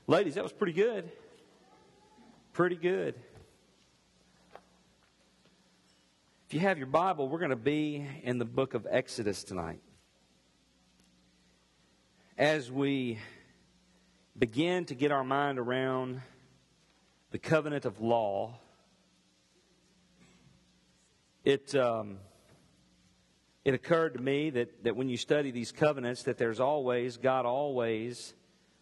Ladies, that was pretty good. Pretty good. If you have your Bible, we're going to be in the book of Exodus tonight. As we begin to get our mind around the covenant of law, it occurred to me that when you study these covenants, that God always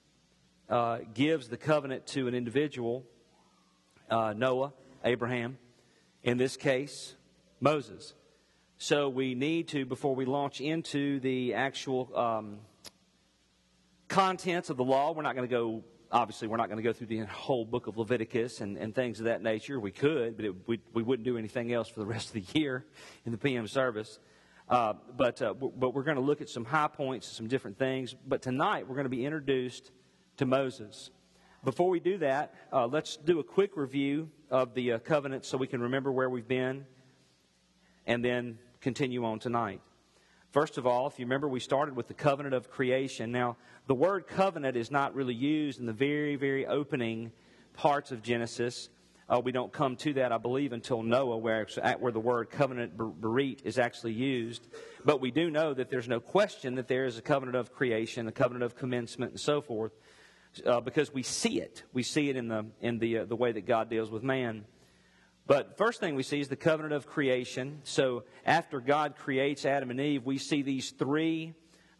gives the covenant to an individual, Noah, Abraham, in this case, Moses. So we need to, before we launch into the actual contents of the law, we're not going to go through the whole book of Leviticus and things of that nature. We could, but we wouldn't do anything else for the rest of the year in the PM service. But we're going to look at some high points, some different things. But tonight we're going to be introduced to Moses. Before we do that, let's do a quick review of the covenant so we can remember where we've been and then continue on tonight. First of all, if you remember, we started with the covenant of creation. Now, the word covenant is not really used in the very, very opening parts of Genesis. We don't come to that, I believe, until Noah, where the word covenant berit is actually used. But we do know that there's no question that there is a covenant of creation, a covenant of commencement, and so forth, because we see it. We see it in the way that God deals with man. But first thing we see is the covenant of creation. So after God creates Adam and Eve, we see these three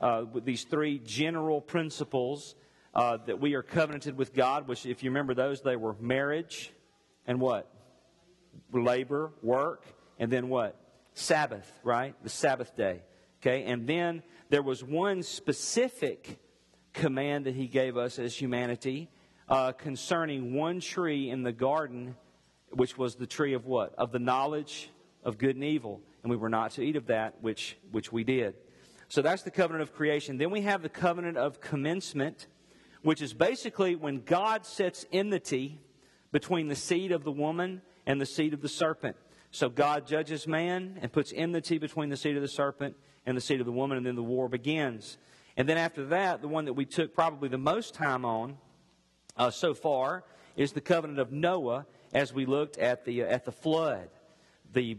general principles that we are covenanted with God, which, if you remember those, they were marriage and what? Labor, work, and then what? Sabbath, right? The Sabbath day. Okay, and then there was one specific command that He gave us as humanity concerning one tree in the garden, which was the tree of what? Of the knowledge of good and evil. And we were not to eat of that, which we did. So that's the covenant of creation. Then we have the covenant of commencement, which is basically when God sets enmity between the seed of the woman and the seed of the serpent. So God judges man and puts enmity between the seed of the serpent and the seed of the woman, and then the war begins. And then after that, the one that we took probably the most time on so far is the covenant of Noah, as we looked at the flood, the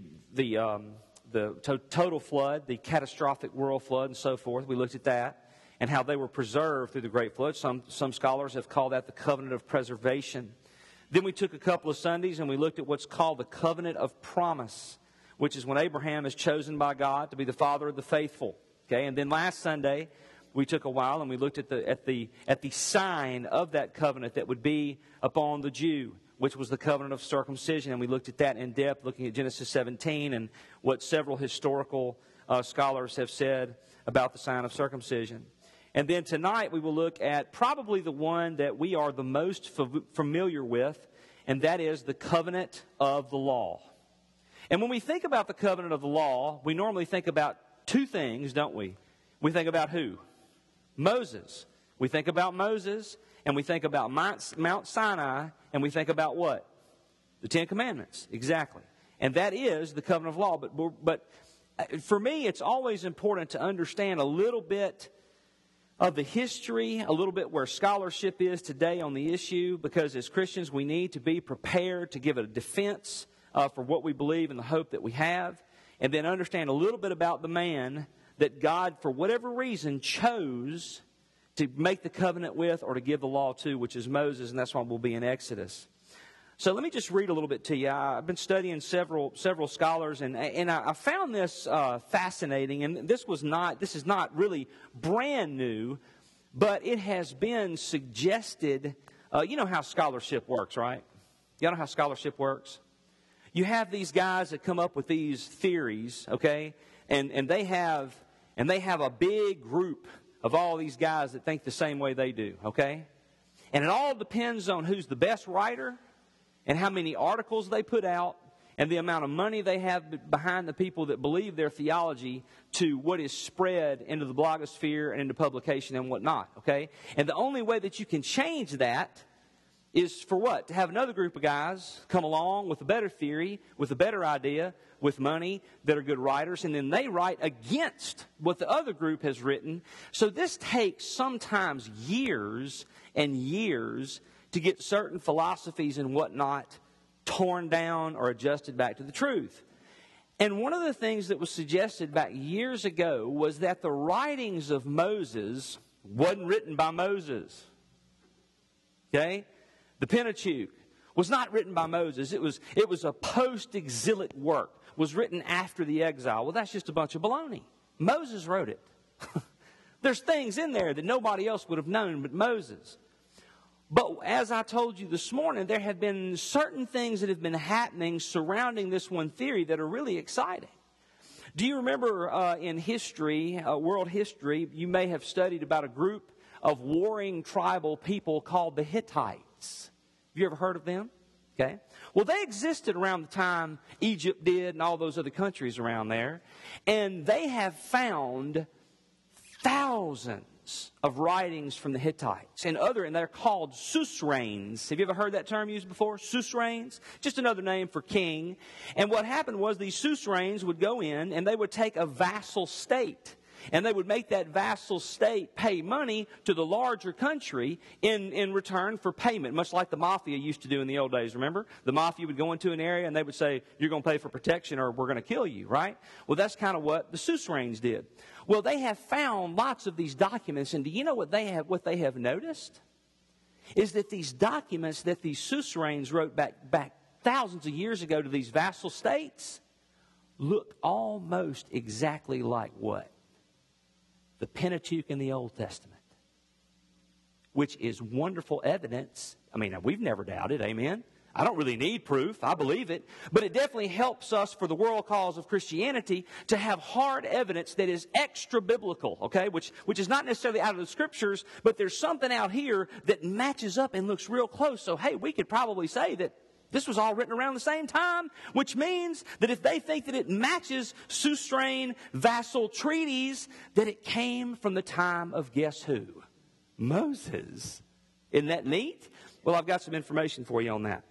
total flood, the catastrophic world flood, and so forth. We looked at that and how they were preserved through the great flood. Some scholars have called that the covenant of preservation. Then we took a couple of Sundays and we looked at what's called the covenant of promise, which is when Abraham is chosen by God to be the father of the faithful. Okay, and then last Sunday we took a while and we looked at the sign of that covenant that would be upon the Jew, which was the covenant of circumcision. And we looked at that in depth, looking at Genesis 17 and what several historical scholars have said about the sign of circumcision. And then tonight we will look at probably the one that we are the most familiar with, and that is the covenant of the law. And when we think about the covenant of the law, we normally think about two things, don't we? We think about who? Moses. We think about Moses, and we think about Mount Sinai, and we think about what? The Ten Commandments. Exactly. And that is the covenant of law. But for me, it's always important to understand a little bit of the history, a little bit where scholarship is today on the issue, because as Christians we need to be prepared to give a defense for what we believe and the hope that we have, and then understand a little bit about the man that God, for whatever reason, chose to make the covenant with or to give the law to, which is Moses, and that's why we'll be in Exodus. So let me just read a little bit to you. I've been studying several scholars, and I found this fascinating. And this is not really brand new, but it has been suggested. You know how scholarship works, right? You know how scholarship works? You have these guys that come up with these theories, okay, and they have a big group of all these guys that think the same way they do, okay? And it all depends on who's the best writer and how many articles they put out and the amount of money they have behind the people that believe their theology to what is spread into the blogosphere and into publication and whatnot, okay? And the only way that you can change that is for what? To have another group of guys come along with a better theory, with a better idea, with money, that are good writers, and then they write against what the other group has written. So this takes sometimes years and years to get certain philosophies and whatnot torn down or adjusted back to the truth. And one of the things that was suggested back years ago was that the writings of Moses wasn't written by Moses. Okay? The Pentateuch was not written by Moses. It was a post-exilic work. It was written after the exile. Well, that's just a bunch of baloney. Moses wrote it. There's things in there that nobody else would have known but Moses. But as I told you this morning, there have been certain things that have been happening surrounding this one theory that are really exciting. Do you remember in history, world history, you may have studied about a group of warring tribal people called the Hittites? Have you ever heard of them? Okay. Well, they existed around the time Egypt did and all those other countries around there. And they have found thousands of writings from the Hittites and they're called suzerains. Have you ever heard that term used before? Suzerains? Just another name for king. And what happened was these suzerains would go in and they would take a vassal state. And they would make that vassal state pay money to the larger country in return for payment, much like the mafia used to do in the old days, remember? The mafia would go into an area and they would say, you're going to pay for protection or we're going to kill you, right? Well, that's kind of what the suzerains did. Well, they have found lots of these documents, and do you know what they have noticed? Is that these documents that these suzerains wrote back thousands of years ago to these vassal states look almost exactly like what? The Pentateuch in the Old Testament, which is wonderful evidence. I mean, we've never doubted, amen? I don't really need proof. I believe it. But it definitely helps us for the world cause of Christianity to have hard evidence that is extra biblical, okay? Which is not necessarily out of the Scriptures, but there's something out here that matches up and looks real close. So, hey, we could probably say that this was all written around the same time, which means that if they think that it matches suzerain vassal treaties, that it came from the time of guess who? Moses. Isn't that neat? Well, I've got some information for you on that.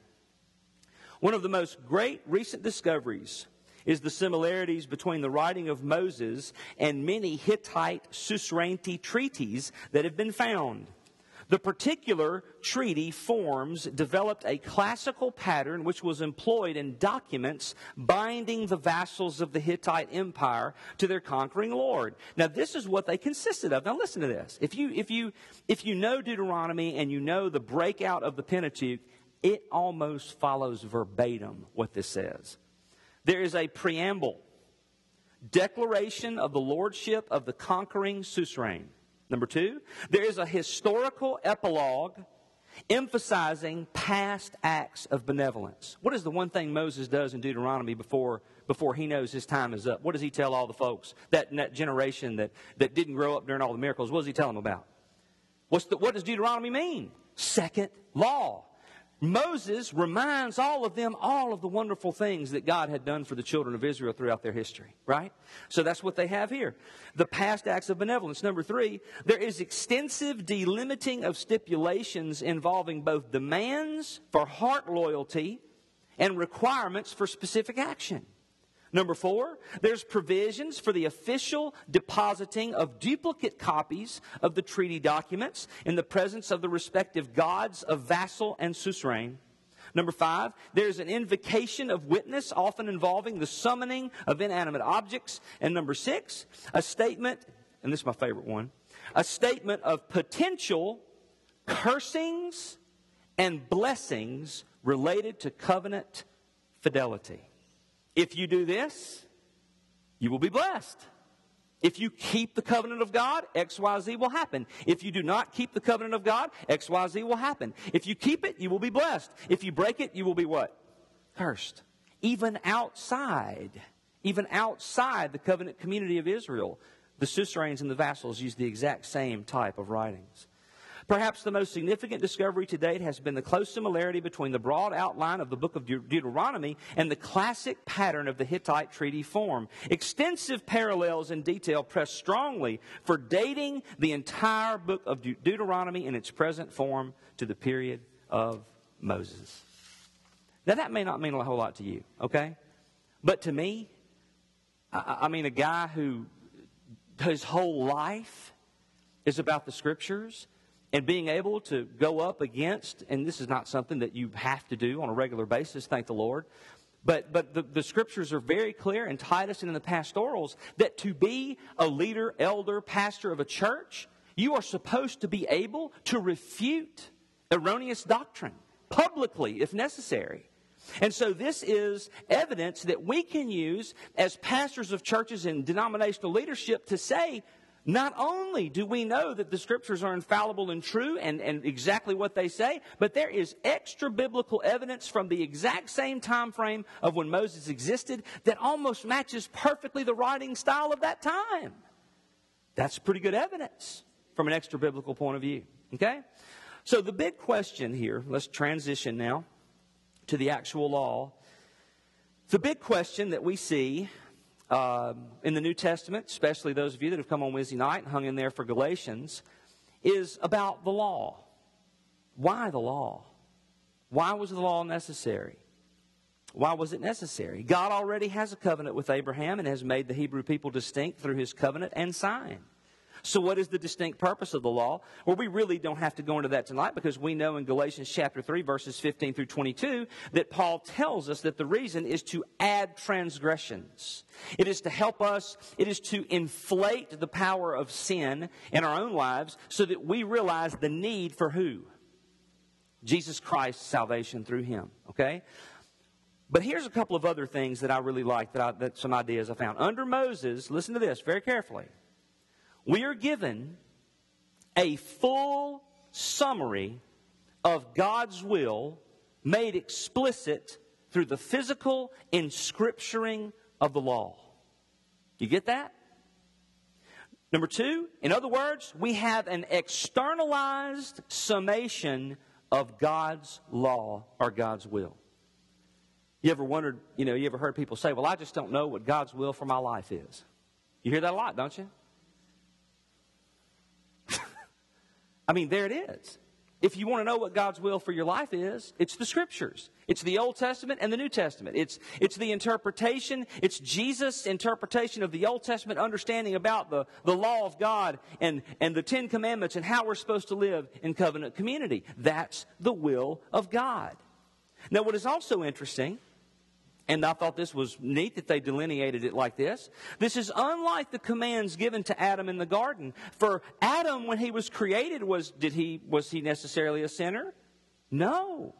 One of the most great recent discoveries is the similarities between the writing of Moses and many Hittite suzerainty treaties that have been found. The particular treaty forms developed a classical pattern which was employed in documents binding the vassals of the Hittite Empire to their conquering lord. Now, this is what they consisted of. Now, listen to this. If you know Deuteronomy and you know the breakout of the Pentateuch, it almost follows verbatim what this says. There is a preamble, declaration of the lordship of the conquering suzerain. Number 2, there is a historical epilogue emphasizing past acts of benevolence. What is the one thing Moses does in Deuteronomy before he knows his time is up? What does he tell all the folks, that generation that didn't grow up during all the miracles? What does he tell them about? What does Deuteronomy mean? Second law. Moses reminds all of them all of the wonderful things that God had done for the children of Israel throughout their history, right? So that's what they have here. The past acts of benevolence. Number 3, there is extensive delimiting of stipulations involving both demands for heart loyalty and requirements for specific action. Number 4, there's provisions for the official depositing of duplicate copies of the treaty documents in the presence of the respective gods of vassal and suzerain. Number 5, there's an invocation of witness, often involving the summoning of inanimate objects. And number 6, a statement, and this is my favorite one, a statement of potential cursings and blessings related to covenant fidelity. If you do this, you will be blessed. If you keep the covenant of God, X, Y, Z will happen. If you do not keep the covenant of God, X, Y, Z will happen. If you keep it, you will be blessed. If you break it, you will be what? Cursed. Even outside the covenant community of Israel, the suzerains and the vassals use the exact same type of writings. Perhaps the most significant discovery to date has been the close similarity between the broad outline of the book of Deuteronomy and the classic pattern of the Hittite treaty form. Extensive parallels in detail press strongly for dating the entire book of Deuteronomy in its present form to the period of Moses. Now, that may not mean a whole lot to you, okay? But to me, I mean a guy who his whole life is about the Scriptures and being able to go up against, and this is not something that you have to do on a regular basis, thank the Lord, but the Scriptures are very clear in Titus and in the pastorals that to be a leader, elder, pastor of a church, you are supposed to be able to refute erroneous doctrine publicly if necessary. And so this is evidence that we can use as pastors of churches and denominational leadership to say, not only do we know that the Scriptures are infallible and true and exactly what they say, but there is extra biblical evidence from the exact same time frame of when Moses existed that almost matches perfectly the writing style of that time. That's pretty good evidence from an extra biblical point of view. Okay? So the big question here, let's transition now to the actual law. The big question that we see in the New Testament, especially those of you that have come on Wednesday night and hung in there for Galatians, is about the law. Why the law? Why was the law necessary? Why was it necessary? God already has a covenant with Abraham and has made the Hebrew people distinct through his covenant and sign. So what is the distinct purpose of the law? Well, we really don't have to go into that tonight because we know in Galatians chapter 3, verses 15 through 22, that Paul tells us that the reason is to add transgressions. It is to help us, it is to inflate the power of sin in our own lives so that we realize the need for who? Jesus Christ's salvation through him, okay? But here's a couple of other things that I really like, that some ideas I found. Under Moses, listen to this very carefully. We are given a full summary of God's will made explicit through the physical inscripturing of the law. You get that? Number two, in other words, we have an externalized summation of God's law or God's will. You ever wondered, you ever heard people say, well, I just don't know what God's will for my life is. You hear that a lot, don't you? I mean, there it is. If you want to know what God's will for your life is, it's the Scriptures. It's the Old Testament and the New Testament. It's the interpretation. It's Jesus' interpretation of the Old Testament, understanding about the law of God and the Ten Commandments and how we're supposed to live in covenant community. That's the will of God. Now, what is also interesting, and I thought this was neat that they delineated it like this. This is unlike the commands given to Adam in the garden. For Adam, when he was created, was he necessarily a sinner? No.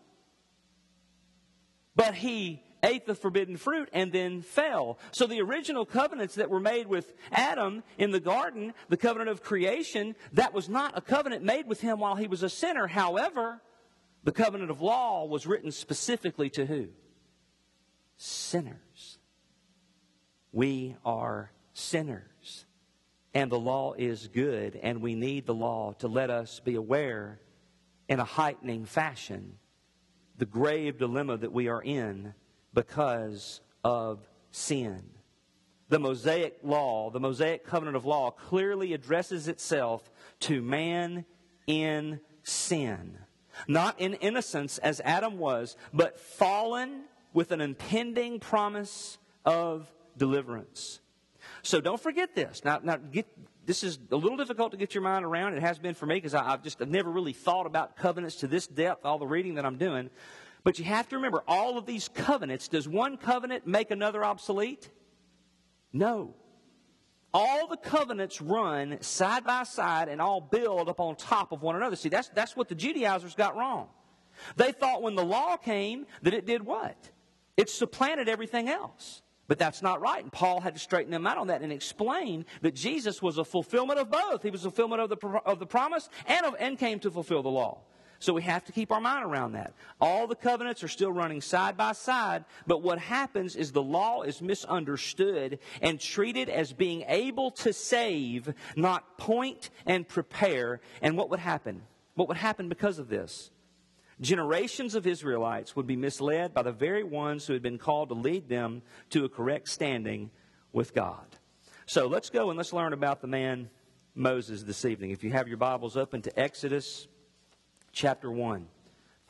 But he ate the forbidden fruit and then fell. So the original covenants that were made with Adam in the garden, the covenant of creation, that was not a covenant made with him while he was a sinner. However, the covenant of law was written specifically to who? Sinners. We are sinners. And the law is good, and we need the law to let us be aware in a heightening fashion the grave dilemma that we are in because of sin. The Mosaic law, the Mosaic covenant of law, clearly addresses itself to man in sin. Not in innocence as Adam was, but fallen with an impending promise of deliverance. So don't forget this. Now this is a little difficult to get your mind around. It has been for me because I've never really thought about covenants to this depth, all the reading that I'm doing. But you have to remember, all of these covenants, does one covenant make another obsolete? No. All the covenants run side by side and all build up on top of one another. See, that's what the Judaizers got wrong. They thought when the law came that it did what? It supplanted everything else. But that's not right. And Paul had to straighten them out on that and explain that Jesus was a fulfillment of both. He was a fulfillment of the promise and came to fulfill the law. So we have to keep our mind around that. All the covenants are still running side by side, but what happens is the law is misunderstood and treated as being able to save, not point and prepare. And what would happen? What would happen because of this? Generations of Israelites would be misled by the very ones who had been called to lead them to a correct standing with God. So let's go and let's learn about the man Moses this evening. If you have your Bibles open to Exodus chapter 1.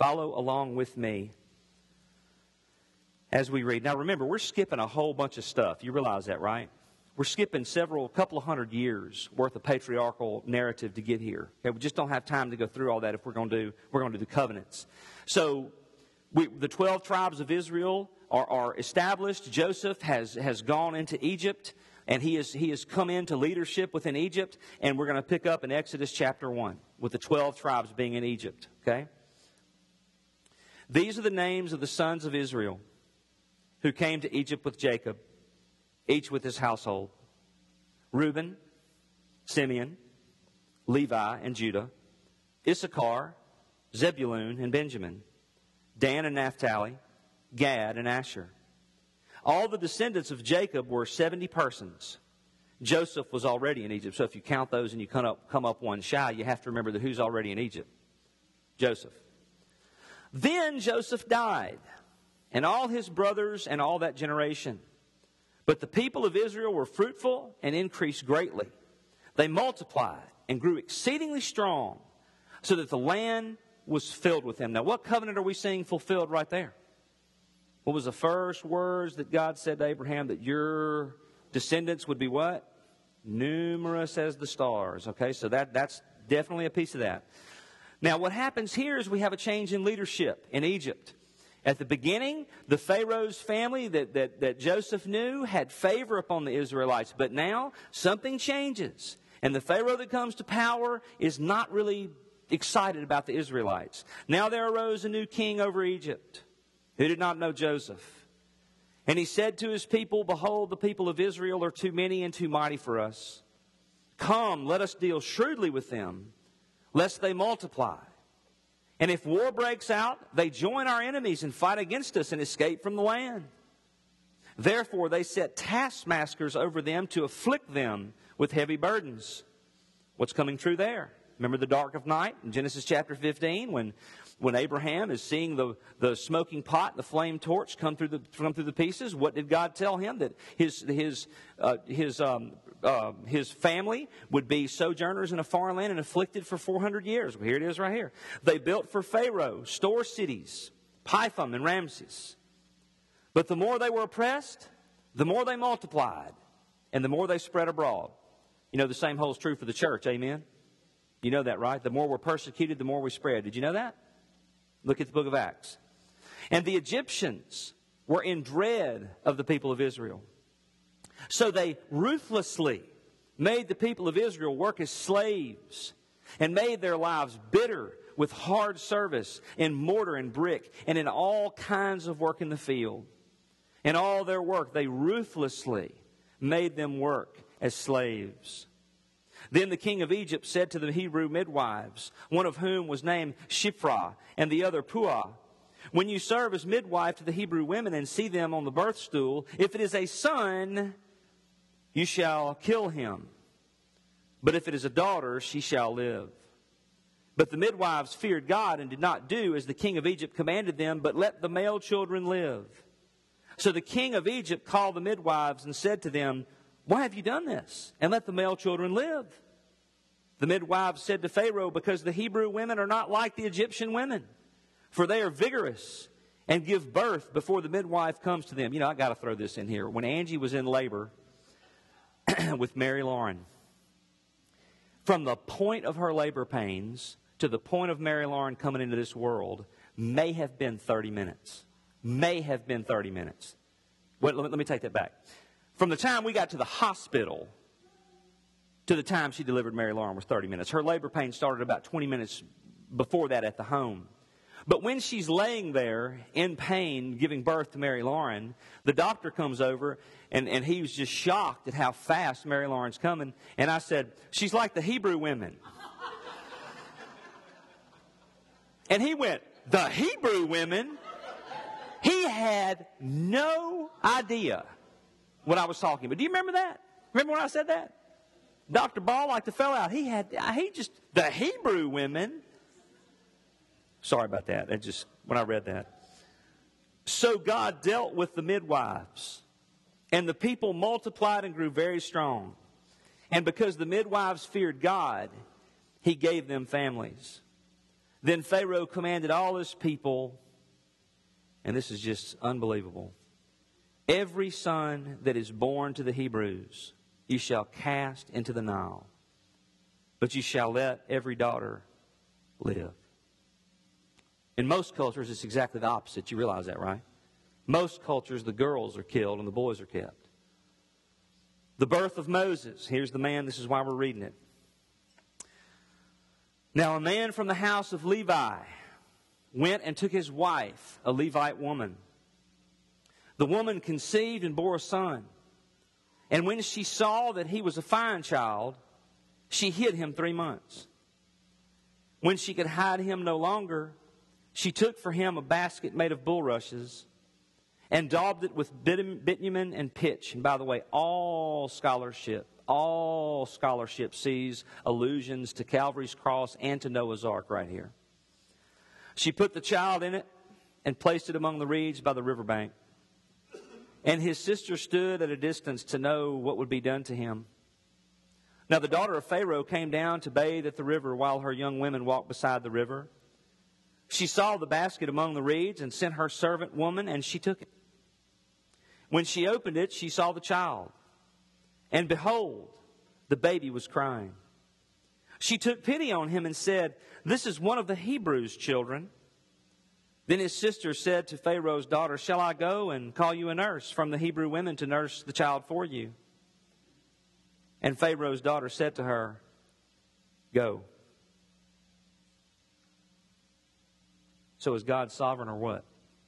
Follow along with me as we read. Now remember, we're skipping a whole bunch of stuff. You realize that, right? We're skipping couple of hundred years worth of patriarchal narrative to get here. Okay, we just don't have time to go through all that if we're going to do the covenants. So the 12 tribes of Israel are established. Joseph has gone into Egypt, and he has come into leadership within Egypt, and we're going to pick up in Exodus chapter 1 with the 12 tribes being in Egypt. Okay? These are the names of the sons of Israel who came to Egypt with Jacob, each with his household: Reuben, Simeon, Levi, and Judah; Issachar, Zebulun, and Benjamin; Dan and Naphtali; Gad and Asher. All the descendants of Jacob were 70 persons. Joseph was already in Egypt, so if you count those and you come up one shy, you have to remember that who's already in Egypt? Joseph. Then Joseph died, and all his brothers and all that generation. But the people of Israel were fruitful and increased greatly. They multiplied and grew exceedingly strong, so that the land was filled with them. Now, what covenant are we seeing fulfilled right there? What was the first words that God said to Abraham? That your descendants would be what? Numerous as the stars. Okay, so that's definitely a piece of that. Now, what happens here is we have a change in leadership in Egypt. At the beginning, the Pharaoh's family that Joseph knew had favor upon the Israelites. But now, something changes. And the Pharaoh that comes to power is not really excited about the Israelites. Now there arose a new king over Egypt who did not know Joseph. And he said to his people, "Behold, the people of Israel are too many and too mighty for us. Come, let us deal shrewdly with them, lest they multiply. And if war breaks out, they join our enemies and fight against us and escape from the land." Therefore they set taskmasters over them to afflict them with heavy burdens. What's coming true there? Remember the dark of night in Genesis chapter 15 when Abraham is seeing the smoking pot, the flame torch come through the pieces. What did God tell him? That his family would be sojourners in a foreign land and afflicted for 400 years. Well, here it is right here. They built for Pharaoh store cities, Pithom and Ramses. But the more they were oppressed, the more they multiplied, and the more they spread abroad. You know, the same holds true for the church. Amen? You know that, right? The more we're persecuted, the more we spread. Did you know that? Look at the book of Acts. And the Egyptians were in dread of the people of Israel. So they ruthlessly made the people of Israel work as slaves and made their lives bitter with hard service in mortar and brick and in all kinds of work in the field. In all their work, they ruthlessly made them work as slaves. Then the king of Egypt said to the Hebrew midwives, one of whom was named Shiphrah and the other Puah, "When you serve as midwife to the Hebrew women and see them on the birth stool, if it is a son, you shall kill him. But if it is a daughter, she shall live." But the midwives feared God and did not do as the king of Egypt commanded them, but let the male children live. So the king of Egypt called the midwives and said to them, "Why have you done this? And let the male children live." The midwives said to Pharaoh, "Because the Hebrew women are not like the Egyptian women, for they are vigorous and give birth before the midwife comes to them." You know, I got to throw this in here. When Angie was in labor with Mary Lauren, from the point of her labor pains to the point of Mary Lauren coming into this world may have been 30 minutes. May have been 30 minutes. Wait, let me take that back. From the time we got to the hospital to the time she delivered Mary Lauren was 30 minutes. Her labor pain started about 20 minutes before that at the home. But when she's laying there in pain giving birth to Mary Lauren, the doctor comes over and he was just shocked at how fast Mary Lauren's coming. And I said, "She's like the Hebrew women." And he went, "The Hebrew women?" He had no idea what I was talking about. Do you remember that? Remember when I said that? Dr. Ball, like the fell out. The Hebrew women. Sorry about that. When I read that. So God dealt with the midwives, and the people multiplied and grew very strong. And because the midwives feared God, He gave them families. Then Pharaoh commanded all his people, and this is just unbelievable, every son that is born to the Hebrews you shall cast into the Nile, but you shall let every daughter live. In most cultures, it's exactly the opposite. You realize that, right? Most cultures, the girls are killed and the boys are kept. The birth of Moses. Here's the man. This is why we're reading it. Now a man from the house of Levi went and took his wife, a Levite woman. The woman conceived and bore a son. And when she saw that he was a fine child, she hid him 3 months. When she could hide him no longer, she took for him a basket made of bulrushes and daubed it with bitumen and pitch. And by the way, all scholarship sees allusions to Calvary's cross and to Noah's Ark right here. She put the child in it and placed it among the reeds by the riverbank. And his sister stood at a distance to know what would be done to him. Now the daughter of Pharaoh came down to bathe at the river while her young women walked beside the river. She saw the basket among the reeds and sent her servant woman, and she took it. When she opened it, she saw the child. And behold, the baby was crying. She took pity on him and said, "This is one of the Hebrews' children." Then his sister said to Pharaoh's daughter, "Shall I go and call you a nurse from the Hebrew women to nurse the child for you?" And Pharaoh's daughter said to her, "Go." So is God sovereign or what?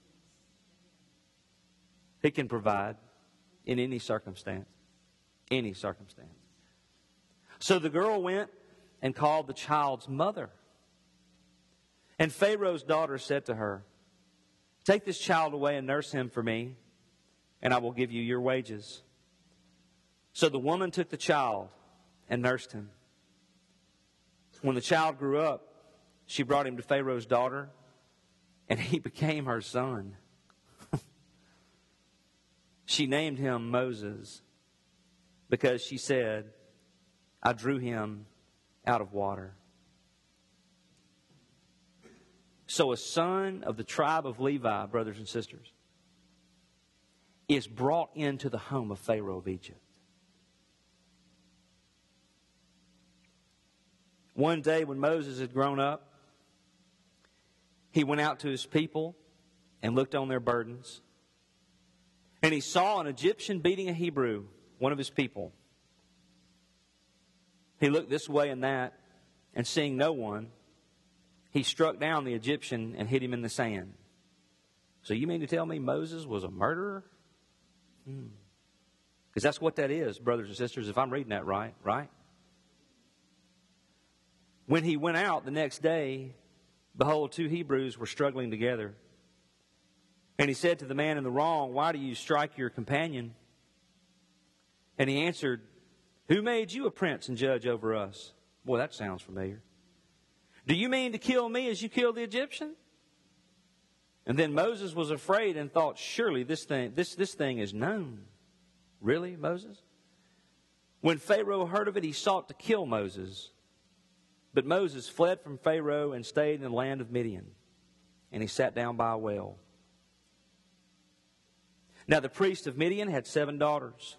He can provide in any circumstance. Any circumstance. So the girl went and called the child's mother. And Pharaoh's daughter said to her, "Take this child away and nurse him for me, and I will give you your wages." So the woman took the child and nursed him. When the child grew up, she brought him to Pharaoh's daughter, and he became her son. She named him Moses because she said, "I drew him out of water." So a son of the tribe of Levi, brothers and sisters, is brought into the home of Pharaoh of Egypt. One day when Moses had grown up, he went out to his people and looked on their burdens. And he saw an Egyptian beating a Hebrew, one of his people. He looked this way and that, and seeing no one, he struck down the Egyptian and hit him in the sand. So you mean to tell me Moses was a murderer? Because that's what that is, brothers and sisters, if I'm reading that right? When he went out the next day, behold, 2 Hebrews were struggling together. And he said to the man in the wrong, "Why do you strike your companion?" And he answered, "Who made you a prince and judge over us?" Boy, that sounds familiar. "Do you mean to kill me as you killed the Egyptian?" And then Moses was afraid and thought, "Surely this thing is known." Really, Moses? When Pharaoh heard of it, he sought to kill Moses. But Moses fled from Pharaoh and stayed in the land of Midian. And he sat down by a well. Now the priest of Midian had 7 daughters.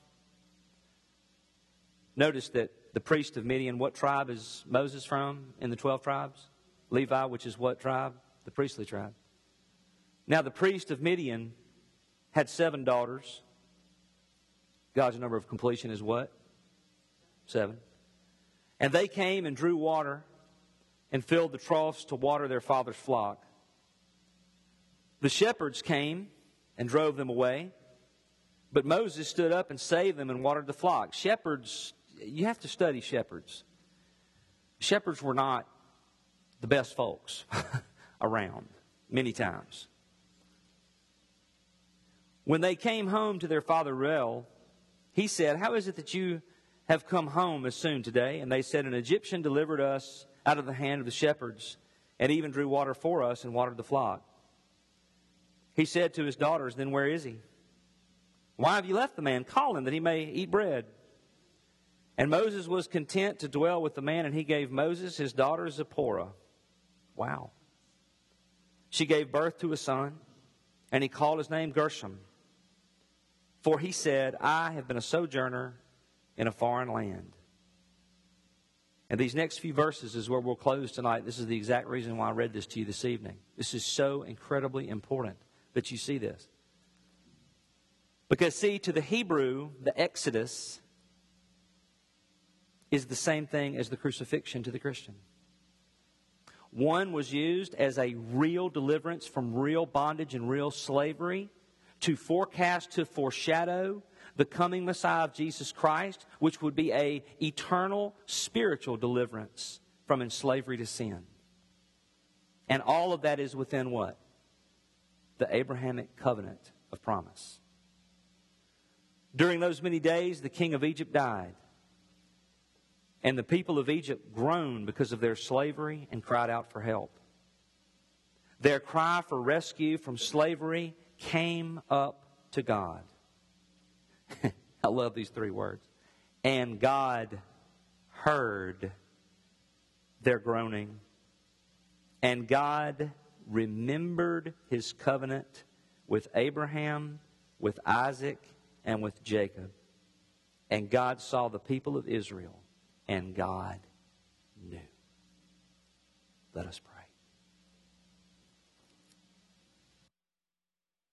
Notice that the priest of Midian, what tribe is Moses from in the 12 tribes? Levi, which is what tribe? The priestly tribe. Now the priest of Midian had 7 daughters. God's number of completion is what? 7. And they came and drew water and filled the troughs to water their father's flock. The shepherds came and drove them away. But Moses stood up and saved them and watered the flock. Shepherds, you have to study shepherds. Shepherds were not the best folks around many times. When they came home to their father Reuel, he said, "How is it that you have come home as soon today?" And they said, "An Egyptian delivered us out of the hand of the shepherds and even drew water for us and watered the flock." He said to his daughters, "Then where is he? Why have you left the man? Call him that he may eat bread." And Moses was content to dwell with the man, and he gave Moses his daughter Zipporah. Wow. She gave birth to a son, and he called his name Gershom. For he said, I have been a sojourner in a foreign land. And these next few verses is where we'll close tonight. This is the exact reason why I read this to you this evening. This is so incredibly important that you see this. Because, see, to the Hebrew, the Exodus is the same thing as the crucifixion to the Christian. One was used as a real deliverance from real bondage and real slavery to forecast, to foreshadow the coming Messiah of Jesus Christ, which would be an eternal spiritual deliverance from slavery to sin. And all of that is within what? The Abrahamic covenant of promise. During those many days, the king of Egypt died. And the people of Egypt groaned because of their slavery and cried out for help. Their cry for rescue from slavery came up to God. I love these three words. And God heard their groaning. And God remembered His covenant with Abraham, with Isaac, and with Jacob. And God saw the people of Israel, and God knew. Let us pray.